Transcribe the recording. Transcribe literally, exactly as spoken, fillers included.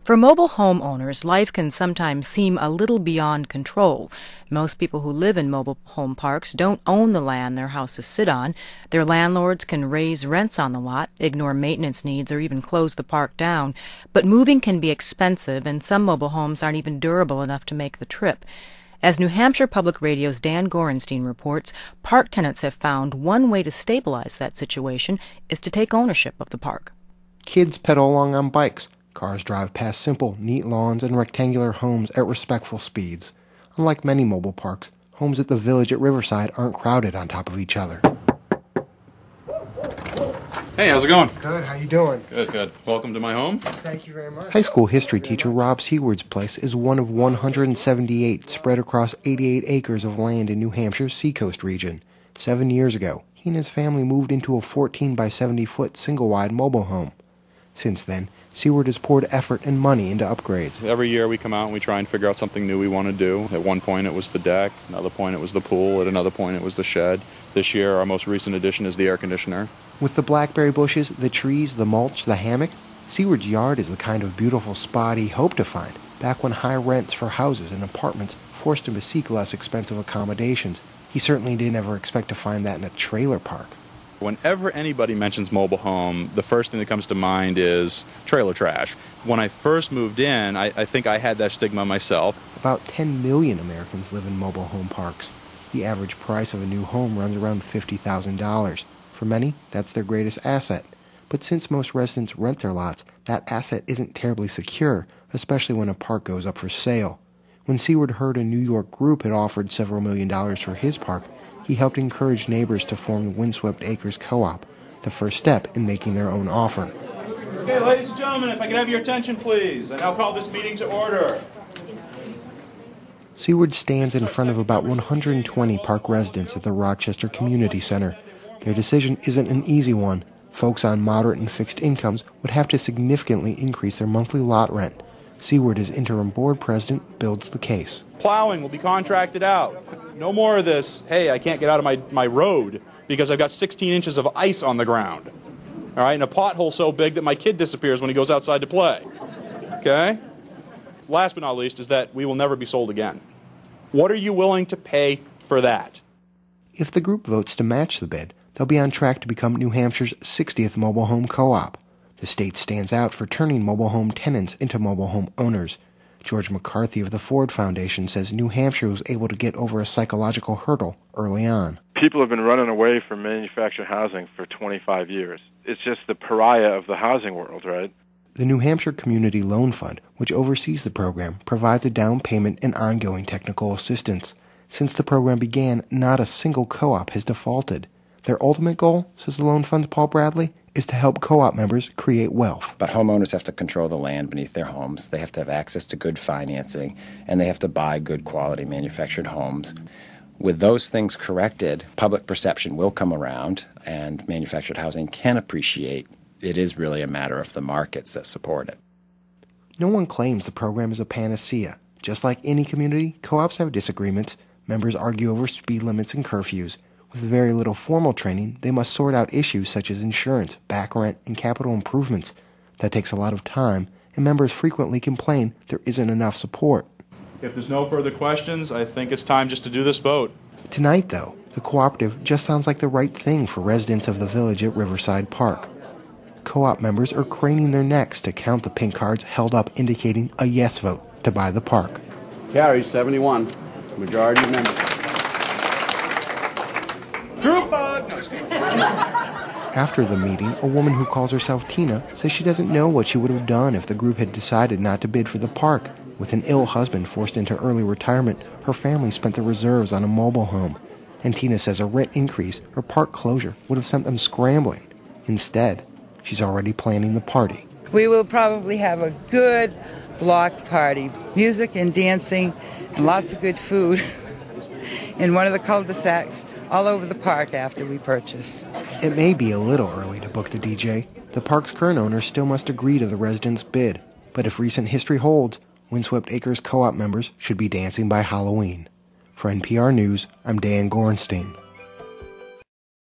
For mobile home owners, life can sometimes seem a little beyond control. Most people who live in mobile home parks don't own the land their houses sit on. Their landlords can raise rents on the lot, ignore maintenance needs, or even close the park down. But moving can be expensive, and some mobile homes aren't even durable enough to make the trip. As New Hampshire Public Radio's Dan Gorenstein reports, park tenants have found one way to stabilize that situation is to take ownership of the park. Kids pedal along on bikes. Cars drive past simple, neat lawns and rectangular homes at respectful speeds. Unlike many mobile parks, homes at the Village at Riverside aren't crowded on top of each other. Hey, how's it going? Good, how you doing? Good, good. Welcome to my home. Thank you very much. High school history teacher Rob Seaward's place is one of one hundred seventy-eight spread across eighty-eight acres of land in New Hampshire's Seacoast region. Seven years ago, he and his family moved into a fourteen by seventy foot single-wide mobile home. Since then, Seaward has poured effort and money into upgrades. Every year we come out and we try and figure out something new we want to do. At one point it was the deck, another point it was the pool, at another point it was the shed. This year our most recent addition is the air conditioner. With the blackberry bushes, the trees, the mulch, the hammock, Seaward's yard is the kind of beautiful spot he hoped to find back when high rents for houses and apartments forced him to seek less expensive accommodations. He certainly didn't ever expect to find that in a trailer park. Whenever anybody mentions mobile home, the first thing that comes to mind is trailer trash. When I first moved in, I, I think I had that stigma myself. About ten million Americans live in mobile home parks. The average price of a new home runs around fifty thousand dollars. For many, that's their greatest asset. But since most residents rent their lots, that asset isn't terribly secure, especially when a park goes up for sale. When Seaward heard a New York group had offered several million dollars for his park, he helped encourage neighbors to form the Windswept Acres Co-op, the first step in making their own offer. Okay, ladies and gentlemen, if I could have your attention, please. I now call this meeting to order. Seaward stands in front of about one hundred twenty park residents at the Rochester Community Center. Their decision isn't an easy one. Folks on moderate and fixed incomes would have to significantly increase their monthly lot rent. Seaward, as interim board president, builds the case. Plowing will be contracted out. No more of this, hey, I can't get out of my, my road because I've got sixteen inches of ice on the ground. All right, and a pothole so big that my kid disappears when he goes outside to play. Okay? Last but not least is that we will never be sold again. What are you willing to pay for that? If the group votes to match the bid, they'll be on track to become New Hampshire's sixtieth mobile home co-op. The state stands out for turning mobile home tenants into mobile home owners. George McCarthy of the Ford Foundation says New Hampshire was able to get over a psychological hurdle early on. People have been running away from manufactured housing for twenty-five years. It's just the pariah of the housing world, right? The New Hampshire Community Loan Fund, which oversees the program, provides a down payment and ongoing technical assistance. Since the program began, not a single co-op has defaulted. Their ultimate goal, says the Loan Fund's Paul Bradley, is to help co-op members create wealth. But homeowners have to control the land beneath their homes. They have to have access to good financing, and they have to buy good quality manufactured homes. With those things corrected, public perception will come around, and manufactured housing can appreciate. It is really a matter of the markets that support it. No one claims the program is a panacea. Just like any community, co-ops have disagreements. Members argue over speed limits and curfews. With very little formal training, they must sort out issues such as insurance, back rent, and capital improvements. That takes a lot of time, and members frequently complain there isn't enough support. If there's no further questions, I think it's time just to do this vote. Tonight, though, the cooperative just sounds like the right thing for residents of the Village at Riverside Park. Co-op members are craning their necks to count the pink cards held up indicating a yes vote to buy the park. Carries seventy-one. Majority of members. Group hug! After the meeting, a woman who calls herself Tina says she doesn't know what she would have done if the group had decided not to bid for the park. With an ill husband forced into early retirement, her family spent the reserves on a mobile home. And Tina says a rent increase or park closure would have sent them scrambling. Instead, she's already planning the party. We will probably have a good block party, music and dancing and lots of good food in one of the cul-de-sacs all over the park after we purchase. It may be a little early to book the D J. The park's current owner still must agree to the residents' bid. But if recent history holds, Windswept Acres co-op members should be dancing by Halloween. For N P R News, I'm Dan Gorenstein.